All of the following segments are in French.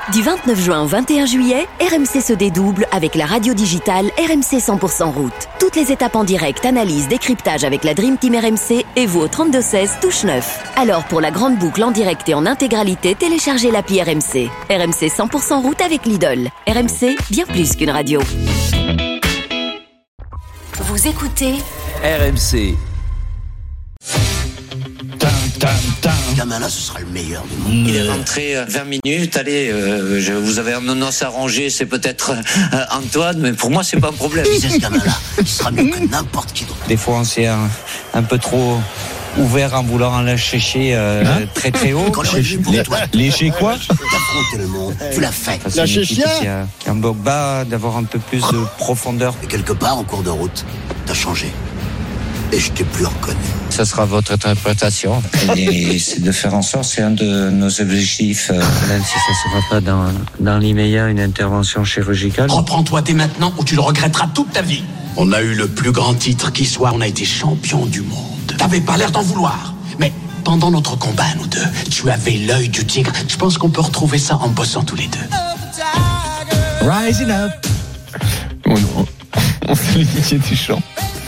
Du 29 juin au 21 juillet, RMC se dédouble avec la radio digitale RMC 100% route. Toutes les étapes en direct, analyse, décryptage avec la Dream Team RMC et vous au 32-16 touche 9. Alors pour la grande boucle en direct et en intégralité, téléchargez l'appli RMC. RMC 100% route avec Lidl. RMC, bien plus qu'une radio. Vous écoutez RMC. Gamin-là, ce sera le meilleur du monde. Il est rentré 20 minutes. Allez, vous avez un annonce arrangé, c'est peut-être Antoine, mais pour moi, c'est pas un problème. C'est ce gamin-là, il sera mieux que n'importe qui d'autre. Des fois, on s'est un peu trop ouvert en voulant en lâcher très très haut. Lécher quoi? D'affronter le monde, tu l'as fait. Lâcher chien qui a un bloc bas, d'avoir un peu plus de profondeur. Et quelque part, en cours de route, t'as changé. Et je t'ai plus reconnu. Ça sera votre interprétation. Et c'est de faire en sorte, c'est un de nos objectifs. Même si ça ne sera pas dans l'immédiat une intervention chirurgicale. Reprends-toi dès maintenant ou tu le regretteras toute ta vie. On a eu le plus grand titre qui soit, on a été champion du monde. T'avais pas l'air d'en vouloir. Mais pendant notre combat, nous deux, tu avais l'œil du tigre. Je pense qu'on peut retrouver ça en bossant tous les deux. Rising up. On fait Didier Deschamps.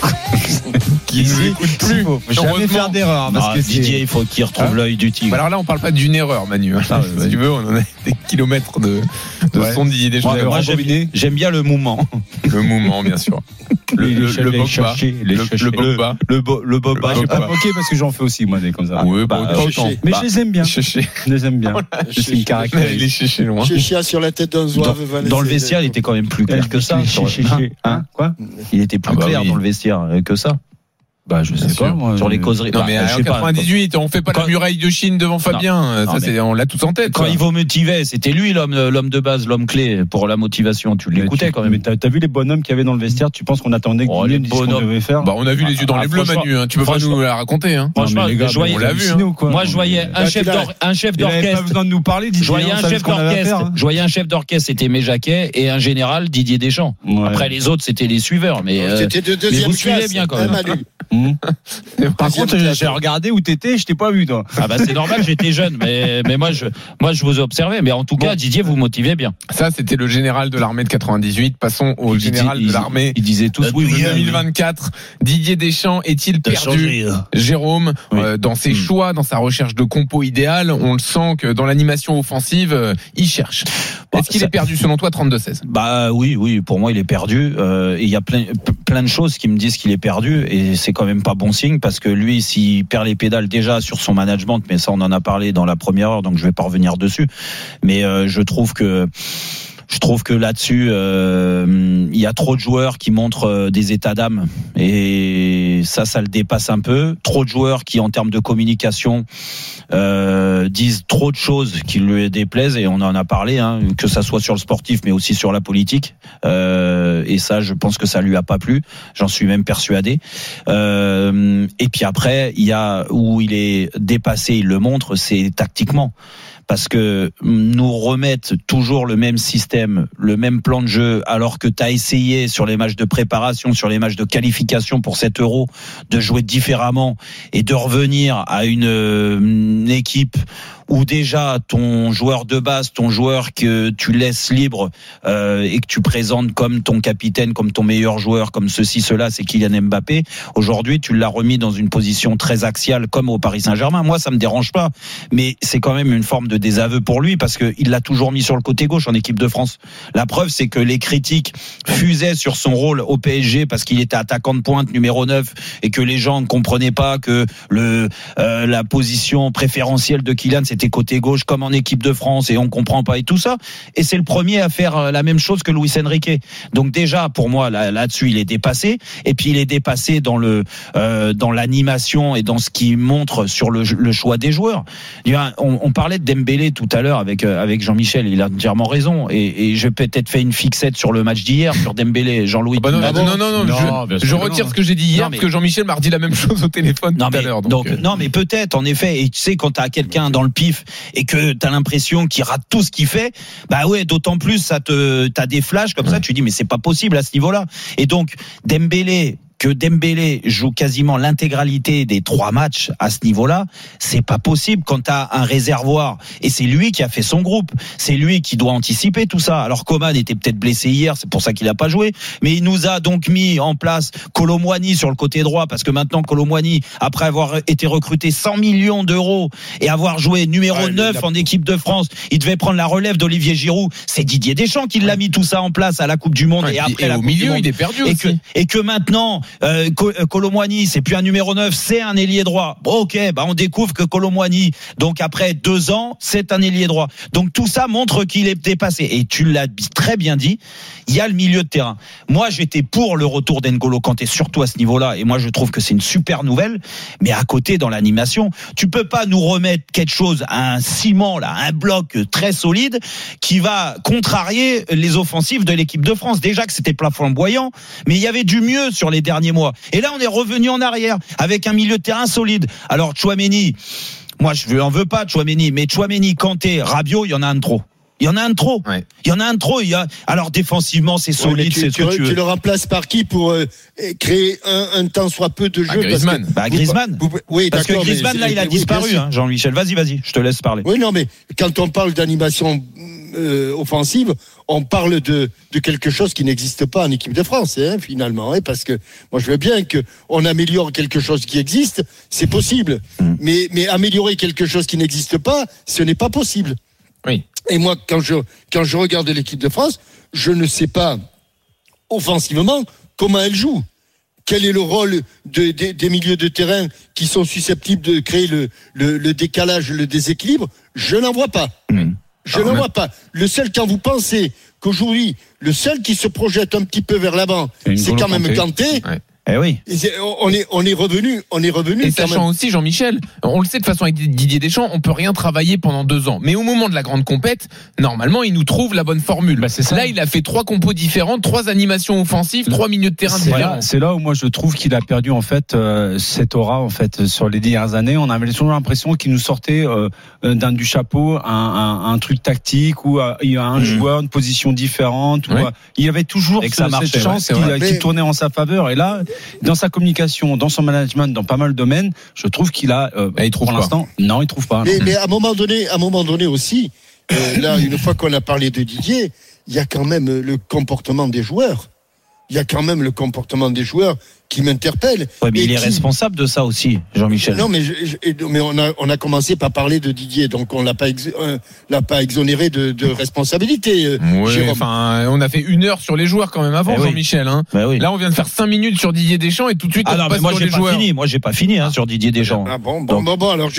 Qui nous écoute plus. Faut jamais faire d'erreur. Parce que Didier, il faut qu'il retrouve l'œil du tigre. Alors là, on parle pas d'une erreur, Manu. Si tu veux, on en a des kilomètres de son Didier Deschamps. Moi, j'aime bien le mouvement. Le mouvement, bien sûr. Le Bogba. Le Bogba. Je vais pas moquer parce que j'en fais aussi, moi, des comme ça. Oui, pas autant. Mais je les aime bien. Je les aime bien. C'est une caractéristique. Il est chéché loin. Chéchia sur la tête d'un zouave. Dans le vestiaire, il était quand même plus clair que ça. Quoi? Il était plus clair dans le vestiaire que ça. Bah, je sais pas, moi. Sur les causeries. Non, mais en 98, on fait pas la muraille de Chine devant Fabien. On l'a tous en tête. Quand il vous motivait, c'était lui l'homme de base, l'homme clé pour la motivation. Tu l'écoutais quand même. Mais t'as vu les bonhommes qu'il y avait dans le vestiaire? Tu penses qu'on attendait que les bonhommes devait faire? Bah, on a vu les yeux dans les bleus, Manu. Tu peux pas nous la raconter, hein. Franchement, on l'a vu. Moi, je voyais un chef d'orchestre. Il avait pas besoin de nous parler. Je voyais un chef d'orchestre, c'était Aimé Jacquet, et un général, Didier Deschamps. Après, les autres, c'était les suiveurs. Mais vous suivez bien quand même. Par contre, j'ai regardé où t'étais, je t'ai pas vu, toi. Ah bah c'est normal, j'étais jeune, mais moi je vous observais. Mais en tout cas, Didier, vous motivez bien. Ça, c'était le général de l'armée de 98. Passons au général de l'armée. Ils disaient tous oui. 2024. Didier Deschamps est-il perdu? Jérôme, dans ses choix, dans sa recherche de compo idéal, on le sent que dans l'animation offensive, il cherche. Est-ce qu'il est perdu selon toi, 32-16? Bah oui, pour moi il est perdu. Il y a plein de choses qui me disent qu'il est perdu, et c'est quand même pas bon signe, parce que lui, s'il perd les pédales déjà sur son management, mais ça on en a parlé dans la première heure, donc je vais pas revenir dessus, mais je trouve que là-dessus, il y a trop de joueurs qui montrent des états d'âme, et ça le dépasse un peu. Trop de joueurs qui, en termes de communication, disent trop de choses qui lui déplaisent, et on en a parlé, que ça soit sur le sportif, mais aussi sur la politique. Et ça, je pense que ça lui a pas plu. J'en suis même persuadé. Et puis après, il y a où il est dépassé, il le montre, c'est tactiquement. Parce que nous remettre toujours le même système, le même plan de jeu, alors que tu as essayé sur les matchs de préparation, sur les matchs de qualification pour cet Euro, de jouer différemment et de revenir à une équipe où déjà ton joueur de base, ton joueur que tu laisses libre et que tu présentes comme ton capitaine, comme ton meilleur joueur, comme ceci, cela, c'est Kylian Mbappé. Aujourd'hui, tu l'as remis dans une position très axiale comme au Paris Saint-Germain. Moi, ça me dérange pas, mais c'est quand même une forme de désaveu pour lui, parce qu'il l'a toujours mis sur le côté gauche en équipe de France. La preuve, c'est que les critiques fusaient sur son rôle au PSG parce qu'il était attaquant de pointe numéro 9, et que les gens ne comprenaient pas que la position préférentielle de Kylian, c'était côté gauche comme en équipe de France, et on comprend pas et tout ça. Et c'est le premier à faire la même chose que Luis Enrique. Donc déjà, pour moi, là-dessus, il est dépassé. Et puis il est dépassé dans dans l'animation et dans ce qu'il montre sur le choix des joueurs. On parlait de Dembélé tout à l'heure avec Jean-Michel. Il a entièrement raison. Et j'ai peut-être fait une fixette sur le match d'hier sur Dembélé. Jean-Louis. Non, je retire ce que j'ai dit hier, parce que Jean-Michel m'a redit la même chose au téléphone tout à l'heure. Non, mais peut-être, en effet. Et tu sais, quand t'as quelqu'un dans le pif et que t'as l'impression qu'il rate tout ce qu'il fait, bah ouais, d'autant plus t'as des flashs comme ça, tu dis mais c'est pas possible à ce niveau-là. Et donc Dembélé, que Dembélé joue quasiment l'intégralité des 3 matchs à ce niveau-là, c'est pas possible quand t'as un réservoir. Et c'est lui qui a fait son groupe. C'est lui qui doit anticiper tout ça. Alors Coman était peut-être blessé hier, c'est pour ça qu'il a pas joué. Mais il nous a donc mis en place Kolo Muani sur le côté droit, parce que maintenant Kolo Muani, après avoir été recruté 100 millions d'euros et avoir joué numéro 9 en équipe de France, il devait prendre la relève d'Olivier Giroud. C'est Didier Deschamps qui l'a mis tout ça en place à la Coupe du Monde et après la au Coupe milieu, du Monde. il est perdu aussi. Et que maintenant Kolo Muani, c'est plus un numéro 9, c'est un ailier droit. Bon, OK, on découvre que Kolo Muani, donc après 2 ans, c'est un ailier droit. Donc tout ça montre qu'il est dépassé. Et tu l'as très bien dit, il y a le milieu de terrain. Moi, j'étais pour le retour d'N'Golo Kanté, surtout à ce niveau-là, et moi je trouve que c'est une super nouvelle. Mais à côté, dans l'animation, tu peux pas nous remettre quelque chose, un ciment là, un bloc très solide qui va contrarier les offensives de l'équipe de France. Déjà que c'était pas flamboyant, mais il y avait du mieux sur les derniers mois. Et là, on est revenu en arrière avec un milieu de terrain solide. Alors Tchouaméni, moi je n'en veux pas Tchouaméni, mais Tchouaméni, Kanté, Rabiot, il y en a un de trop. Il y en a un de trop. Ouais. Il y en a un de trop. Alors défensivement, c'est solide, c'est ce que tu veux. Tu le remplaces par qui pour créer un temps soit peu de jeu? Griezmann. Griezmann. Oui, parce que Griezmann là, il a disparu. Jean-Michel, vas-y, je te laisse parler. Oui, non, mais quand on parle d'animation offensive, on parle de quelque chose qui n'existe pas en équipe de France, finalement, parce que moi je veux bien que on améliore quelque chose qui existe, c'est possible, mais améliorer quelque chose qui n'existe pas, ce n'est pas possible. Oui. Et moi, quand je regarde l'équipe de France, je ne sais pas offensivement comment elle joue. Quel est le rôle des milieux de terrain qui sont susceptibles de créer le décalage, le déséquilibre? Je n'en vois pas. Je n'en vois pas. Le seul, quand vous pensez qu'aujourd'hui, le seul qui se projette un petit peu vers l'avant, c'est quand même Kanté. Ouais. Eh oui. On est revenu. Et sachant aussi, Jean-Michel, on le sait de toute façon avec Didier Deschamps, on peut rien travailler pendant 2 ans. Mais au moment de la grande compète, normalement, il nous trouve la bonne formule. C'est ça. Là, il a fait 3 compos différentes, 3 animations offensives, 3 milieux de terrain différents. C'est là où moi je trouve qu'il a perdu en fait cette aura en fait sur les dernières années. On avait toujours l'impression qu'il nous sortait du chapeau un truc tactique où il y a un joueur, une position différente. Où, il y avait toujours cette chance qui tournait en sa faveur. Et là, dans sa communication, dans son management, dans pas mal de domaines, je trouve qu'il a, pour l'instant, non, il trouve pas. Mais à un moment donné aussi, là, une fois qu'on a parlé de Didier, il y a quand même le comportement des joueurs. Il y a quand même le comportement des joueurs qui m'interpelle. Ouais, mais il est responsable de ça aussi, Jean-Michel. Non, mais on a commencé par parler de Didier, donc on l'a pas exonéré de responsabilité. Jérôme. Enfin, on a fait 1 heure sur les joueurs quand même avant, Jean-Michel. Oui. Là, on vient de faire 5 minutes sur Didier Deschamps et tout de suite on passe sur les joueurs. Moi, j'ai pas fini sur Didier Deschamps. Bon. Alors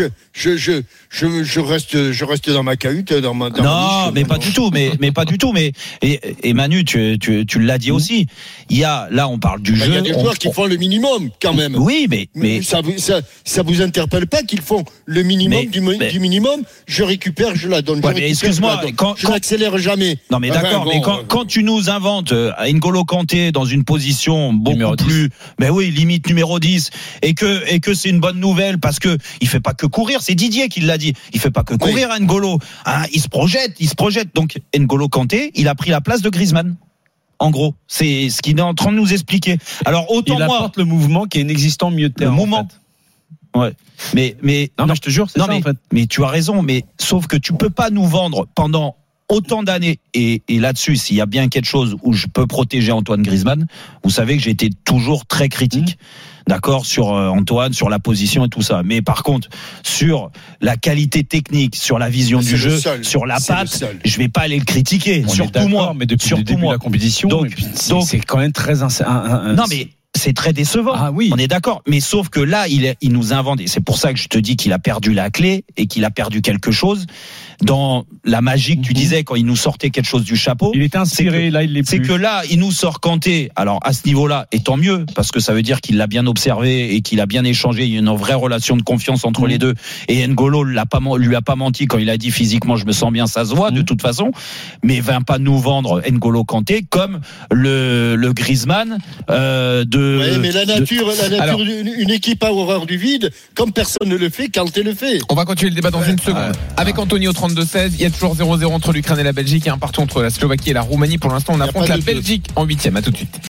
je reste dans ma cahute, dans ma non, mais pas du tout. Mais pas du tout. Mais et Manu, tu l'as dit aussi. Il y a là, on parle du jeu. Il y a des joueurs qui font le minimum quand même. Oui, mais ça vous interpelle pas qu'ils font le minimum du minimum? Je récupère, je la donne. Excuse-moi, je n'accélère jamais. Non, mais d'accord. Mais quand tu nous inventes N'Golo Kanté dans une position beaucoup plus, limite numéro 10, et que c'est une bonne nouvelle parce que il fait pas que courir. C'est Didier qui l'a dit. Il fait pas que courir, N'Golo. Il se projette. Donc N'Golo Kanté, il a pris la place de Griezmann. En gros, c'est ce qu'il est en train de nous expliquer. Alors autant il apporte le mouvement qui est inexistant au milieu de terrain. Le mouvement. En fait. Ouais. Mais non, je te jure, c'est ça en fait. Mais tu as raison. Mais sauf que tu peux pas nous vendre pendant autant d'années. Et là-dessus, s'il y a bien quelque chose où je peux protéger Antoine Griezmann, vous savez que j'ai été toujours très critique. D'accord, sur Antoine, sur la position et tout ça. Mais par contre, sur la qualité technique, sur la vision du jeu, sur la patte, je vais pas aller le critiquer. Surtout moi. Mais depuis le début de la compétition, donc c'est quand même très non, mais c'est très décevant. Ah oui. On est d'accord. Mais sauf que là, il nous invente. Et c'est pour ça que je te dis qu'il a perdu la clé et qu'il a perdu quelque chose dans la magie que tu disais quand il nous sortait quelque chose du chapeau. Il était inspiré, là il l'est plus. C'est que là, il nous sort Kanté. Alors à ce niveau-là, et tant mieux, parce que ça veut dire qu'il l'a bien observé et qu'il a bien échangé. Il y a une vraie relation de confiance entre les deux. Et N'Golo lui a pas menti quand il a dit physiquement je me sens bien, ça se voit de toute façon. Mais va pas nous vendre N'Golo Kanté comme le Griezmann mais la nature, une équipe à horreur du vide, comme personne ne le fait, Kanté le fait. On va continuer le débat dans une seconde. Avec Anthony au 32-16, il y a toujours 0-0 entre l'Ukraine et la Belgique, et un partout entre la Slovaquie et la Roumanie. Pour l'instant, on affronte la Belgique en 8e. À tout de suite.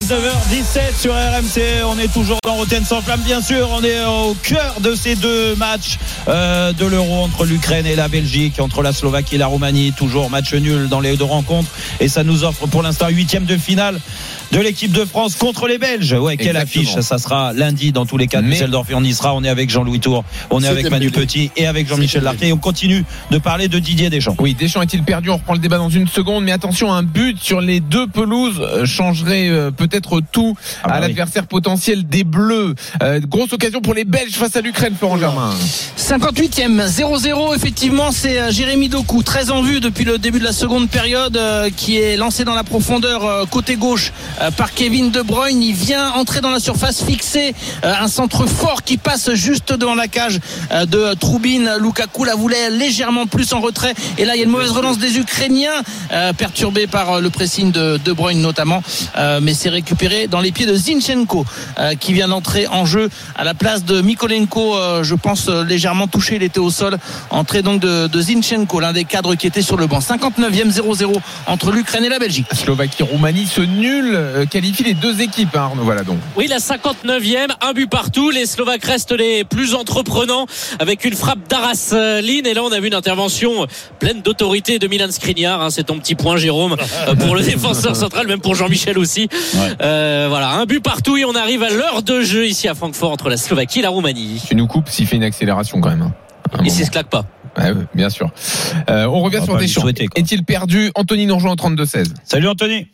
9h17 sur RMC, on est toujours dans Rotten sans flamme, bien sûr, on est au cœur de ces deux matchs de l'Euro entre l'Ukraine et la Belgique, entre la Slovaquie et la Roumanie, toujours match nul dans les deux rencontres, et ça nous offre pour l'instant 8e de finale de l'équipe de France contre les Belges. Ouais, quelle affiche, ça sera lundi dans tous les cas. Düsseldorf, et on y sera, on est avec Jean-Louis Tour, on est avec Manu Petit et avec Jean-Michel Larquet, et on continue de parler de Didier Deschamps. Oui, Deschamps est-il perdu? On reprend le débat dans une seconde, mais attention, un but sur les deux pelouses changerait peut-être tout à l'adversaire potentiel des Bleus. Grosse occasion pour les Belges face à l'Ukraine, Florent Germain. 58e, 0-0, effectivement, c'est Jérémy Doku, très en vue depuis le début de la seconde période, qui est lancé dans la profondeur côté gauche par Kevin De Bruyne. Il vient entrer dans la surface, fixer un centre fort qui passe juste devant la cage de Troubine. Lukaku la voulait légèrement plus en retrait, et là il y a une mauvaise relance des Ukrainiens, perturbée par le pressing de De Bruyne notamment, mais c'est récupéré dans les pieds de Zinchenko, qui vient d'entrer en jeu à la place de Mykolenko, je pense légèrement touché, il était au sol. Entrée donc de Zinchenko, l'un des cadres qui était sur le banc. 59e, 0-0 entre l'Ukraine et la Belgique. Slovaquie-Roumanie, ce nul qualifie les deux équipes, hein, Arnaud Valadon. Oui, la 59e, un but partout. Les Slovaques restent les plus entreprenants avec une frappe d'Aras Lin, et là on a vu une intervention pleine d'autorité de Milan Skriniar, hein, c'est ton petit point, Jérôme, pour le défenseur central, même pour Jean-Michel aussi. Voilà, un but partout, et on arrive à l'heure de jeu ici à Francfort entre la Slovaquie et la Roumanie. Tu nous coupes s'il fait une accélération quand même, hein. Il ne se claque pas. Ouais, bien sûr. On revient sur Deschamps. Est-il perdu? Anthony nous rejoint au 32-16. Salut Anthony.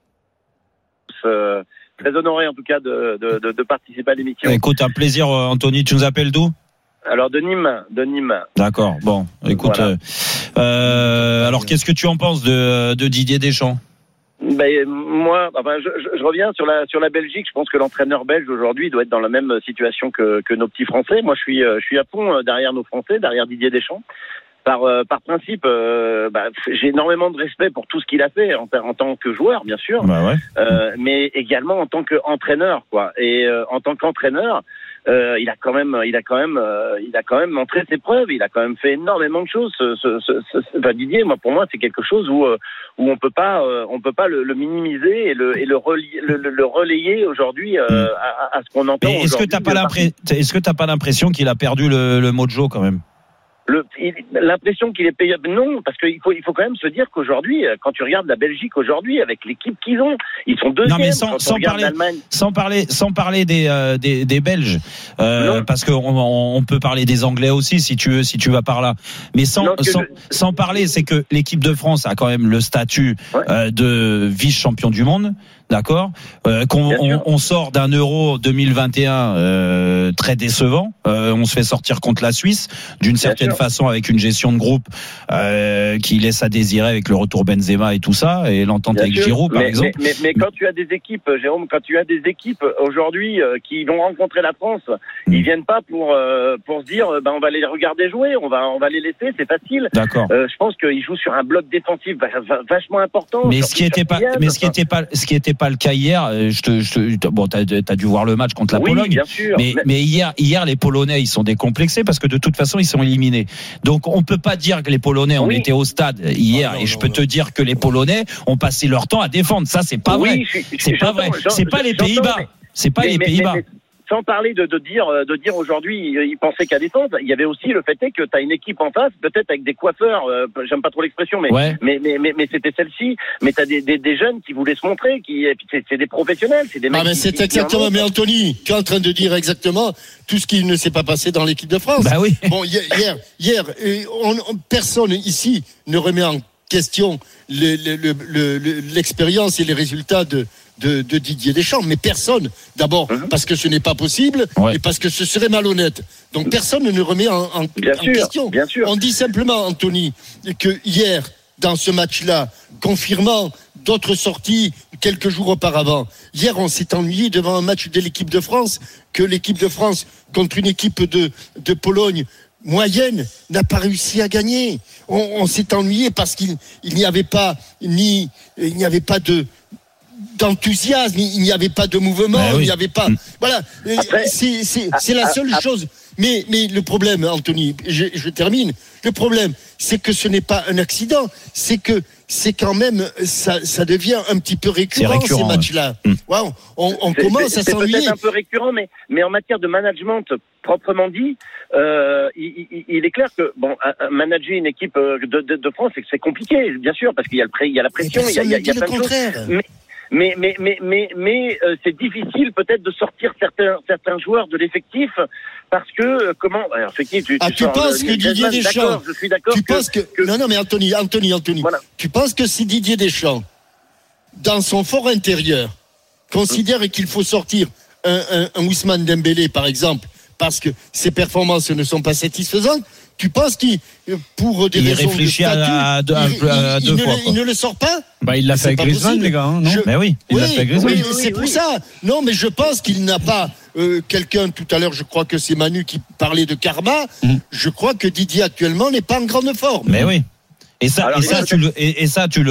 Très honoré en tout cas de participer à l'émission. Écoute, un plaisir Anthony, tu nous appelles d'où? Alors de Nîmes. D'accord, bon, écoute, voilà. Alors qu'est-ce que tu en penses de Didier Deschamps? Moi, je reviens sur la Belgique. Je pense que l'entraîneur belge aujourd'hui doit être dans la même situation que nos petits Français. Moi, je suis à fond derrière nos Français, derrière Didier Deschamps. Par principe, j'ai énormément de respect pour tout ce qu'il a fait en tant que joueur, bien sûr, mais également en tant qu'entraîneur, quoi. Et en tant qu'entraîneur, il a quand même montré ses preuves. Il a quand même fait énormément de choses. Didier, pour moi, c'est quelque chose où on peut pas le minimiser et le relayer aujourd'hui à ce qu'on entend. Mais est-ce que t'as pas l'impression qu'il a perdu le mojo quand même? L'impression qu'il est payé, non, parce qu'il faut quand même se dire qu'aujourd'hui, quand tu regardes la Belgique aujourd'hui avec l'équipe qu'ils ont, ils sont deuxièmes. Non, mais sans parler des Belges, parce que on peut parler des Anglais aussi si tu vas par là. Mais sans parler, c'est que l'équipe de France a quand même le statut de vice-champion du monde. D'accord, on sort d'un Euro 2021 très décevant. On se fait sortir contre la Suisse d'une certaine façon avec une gestion de groupe qui laisse à désirer avec le retour Benzema et tout ça et l'entente avec Giroud par exemple. Mais quand tu as des équipes, Jérôme, aujourd'hui qui vont rencontrer la France, ils viennent pas pour se dire on va les regarder jouer, on va les laisser, c'est facile. D'accord. Je pense qu'ils jouent sur un bloc défensif vachement important. Mais ce qui était pas le cas hier, t'as dû voir le match contre la Pologne. Bien sûr. Mais hier, les Polonais, ils sont décomplexés parce que de toute façon, ils sont éliminés. Donc, on peut pas dire que les Polonais, on était au stade hier, et je peux te dire que les Polonais ont passé leur temps à défendre. Ça, c'est pas vrai. C'est pas vrai. C'est pas les Pays-Bas. C'est pas les Pays-Bas. Sans parler de dire aujourd'hui, ils pensaient qu'à défendre. Il y avait aussi le fait que tu as une équipe en face, peut-être avec des coiffeurs. J'aime pas trop l'expression, mais c'était celle-ci. Mais t'as des jeunes qui voulaient se montrer, c'est des professionnels, c'est des mecs. Mais c'est exactement. Mais Anthony, tu es en train de dire exactement tout ce qui ne s'est pas passé dans l'équipe de France. Bah oui. Bon, hier, personne ici ne remet en question l'expérience et les résultats de Didier Deschamps, mais personne, d'abord parce que ce n'est pas possible et parce que ce serait malhonnête. Donc personne ne remet en question. Bien sûr. On dit simplement, Anthony, que hier, dans ce match-là, confirmant d'autres sorties quelques jours auparavant, hier on s'est ennuyé devant un match de l'équipe de France, que l'équipe de France contre une équipe de Pologne moyenne n'a pas réussi à gagner. On s'est ennuyé parce qu'il n'y avait pas d'enthousiasme, il n'y avait pas de mouvement, il n'y avait pas. Voilà, c'est la seule chose. Mais le problème, Anthony, je termine. Le problème, c'est que ce n'est pas un accident. C'est que c'est quand même ça devient un petit peu récurrent ces matchs-là. Wow, on commence à s'ennuyer. C'est peut-être un peu récurrent, mais en matière de management proprement dit, il est clair que manager une équipe de France, c'est compliqué, bien sûr, parce qu'il y a la pression, il y a plein de choses. Mais c'est difficile peut-être de sortir certains joueurs de l'effectif parce que effectivement tu penses que Didier Deschamps, je suis d'accord. Tu penses que non mais Anthony, voilà. Tu penses que si Didier Deschamps dans son fort intérieur considère qu'il faut sortir un Ousmane Dembélé par exemple parce que ses performances ne sont pas satisfaisantes, tu penses qu'il, pour des raisons de statut, il ne le sort pas? Il l'a fait avec Griezmann, les gars, non? Mais oui, il l'a fait avec Griezmann. Oui, c'est pour ça. Non, mais je pense qu'il n'a pas quelqu'un, tout à l'heure, je crois que c'est Manu qui parlait de karma. Je crois que Didier actuellement n'est pas en grande forme. Mais oui. Et ça, tu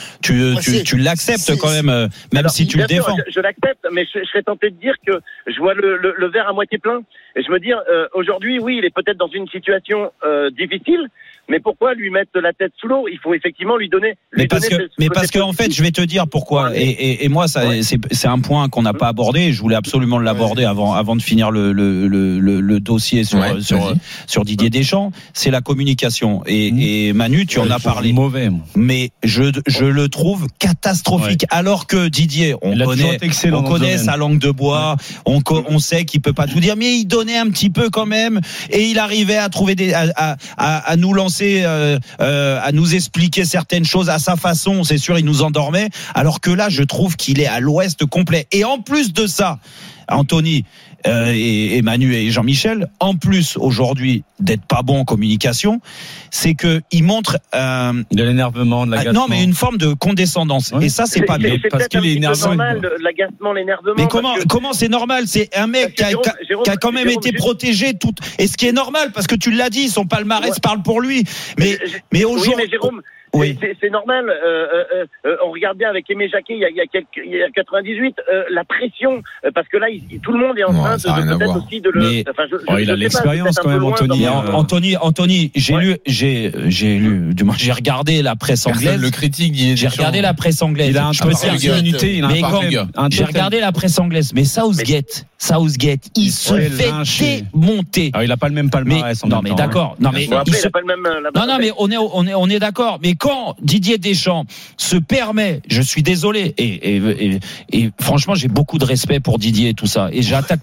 l'acceptes quand même, si tu le défends. Je l'accepte, mais je serais tenté de dire que je vois le verre à moitié plein. Et je me dis, aujourd'hui, oui, il est peut-être dans une situation difficile, mais pourquoi lui mettre la tête sous l'eau? Il faut effectivement lui donner. Parce qu'en fait, je vais te dire pourquoi. Et moi, c'est un point qu'on n'a pas abordé. Je voulais absolument l'aborder avant de finir le dossier sur Didier Deschamps. C'est la communication. Et Manu, tu en as parlé. Mauvais. Mais je le trouve catastrophique. Ouais. Alors que Didier, on connaît sa langue de bois. On sait qu'il peut pas tout dire, mais il donnait un petit peu quand même. Et il arrivait à trouver à nous lancer. À nous expliquer certaines choses à sa façon, c'est sûr, il nous endormait, alors que là, je trouve qu'il est à l'ouest complet. Et en plus de ça, Anthony et Manu et Jean-Michel, en plus aujourd'hui d'être pas bon en communication, c'est que il montre de l'énervement, de l'agacement. Non, mais une forme de condescendance. Ouais. Et ça, c'est pas bien parce qu'il est énervant. C'est normal, l'agacement, l'énervement. Mais comment c'est normal? C'est un mec qui a quand même été protégé tout. Et ce qui est normal, parce que tu l'as dit, son palmarès parle pour lui. Mais aujourd'hui. Oui, mais Jérôme. Oui. C'est normal. On regarde bien avec Aimé Jacquet il y a 98 la pression parce que là tout le monde est en train de peut-être aussi de le. Il a l'expérience quand même, Anthony. Anthony, j'ai lu. Du moins, j'ai regardé la presse anglaise. Le critique. J'ai regardé la presse anglaise. Il a un peu d'immunité. J'ai regardé la presse anglaise, mais Southgate, il se fait démonter. Il a pas le même palmarès. Non, mais d'accord. Non, mais il a pas le même. Non, mais on est d'accord. Mais quand Didier Deschamps se permet, je suis désolé, et franchement, j'ai beaucoup de respect pour Didier et tout ça, et j'attaque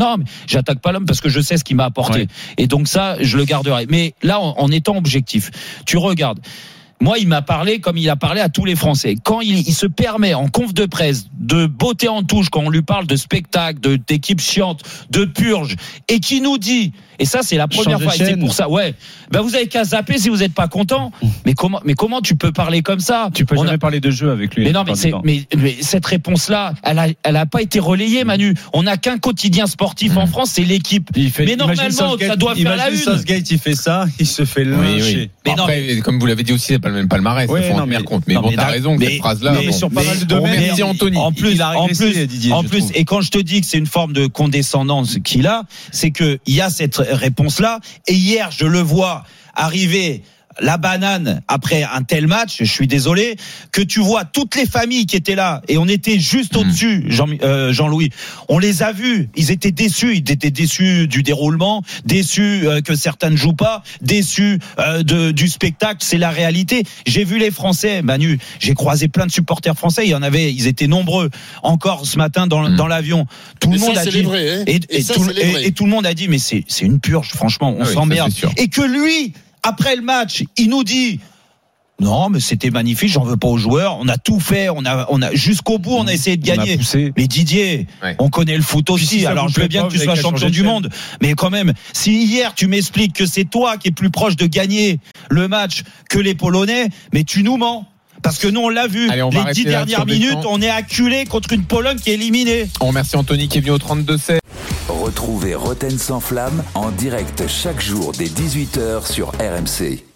pas l'homme parce que je sais ce qu'il m'a apporté. Ouais. Et donc ça, je le garderai. Mais là, en étant objectif, tu regardes. Moi, il m'a parlé comme il a parlé à tous les Français. Quand il se permet en conf de presse de botter en touche quand on lui parle de spectacle, d'équipe chiante, de purge, et qui nous dit, et ça c'est la première fois, et c'est pour ça, vous avez qu'à zapper si vous n'êtes pas content. Mais comment tu peux parler comme ça? Tu peux jamais parler de jeu avec lui. Mais non, mais cette réponse-là, elle a pas été relayée, Manu. On n'a qu'un quotidien sportif en France, c'est l'équipe. Mais normalement, ça doit faire la une. Southgate, il fait ça, il se fait lyncher. Mais après, comme vous l'avez dit aussi, pas le même palmarès, il faut en tenir compte. Mais t'as raison, cette phrase-là. Mais sur pas mal de domaines, merci Anthony. En plus, et quand je te dis que c'est une forme de condescendance qu'il a, c'est que il y a cette réponse-là. Et hier, je le vois arriver la banane après un tel match, je suis désolé, que tu vois toutes les familles qui étaient là, et on était juste au-dessus, Jean-Louis, on les a vus, ils étaient déçus du déroulement, déçus que certains ne jouent pas, déçus du spectacle, c'est la réalité. J'ai vu les Français, Manu, j'ai croisé plein de supporters français, ils étaient nombreux encore ce matin dans l'avion. Tout le monde a dit, et tout le monde a dit, mais c'est une purge, franchement, on s'emmerde. Et que lui, après le match, il nous dit non, mais c'était magnifique, j'en veux pas aux joueurs, on a tout fait, on a jusqu'au bout, on a essayé de gagner. Mais Didier, on connaît le foot aussi, alors je veux bien que tu sois champion du monde, mais quand même, si hier tu m'expliques que c'est toi qui es plus proche de gagner le match que les Polonais, mais tu nous mens. Parce que nous on l'a vu, les 10 dernières minutes, on est acculé contre une Pologne qui est éliminée. On remercie Anthony qui est venu au 32-16. Retrouvez Roten sans flamme en direct chaque jour dès 18h sur RMC.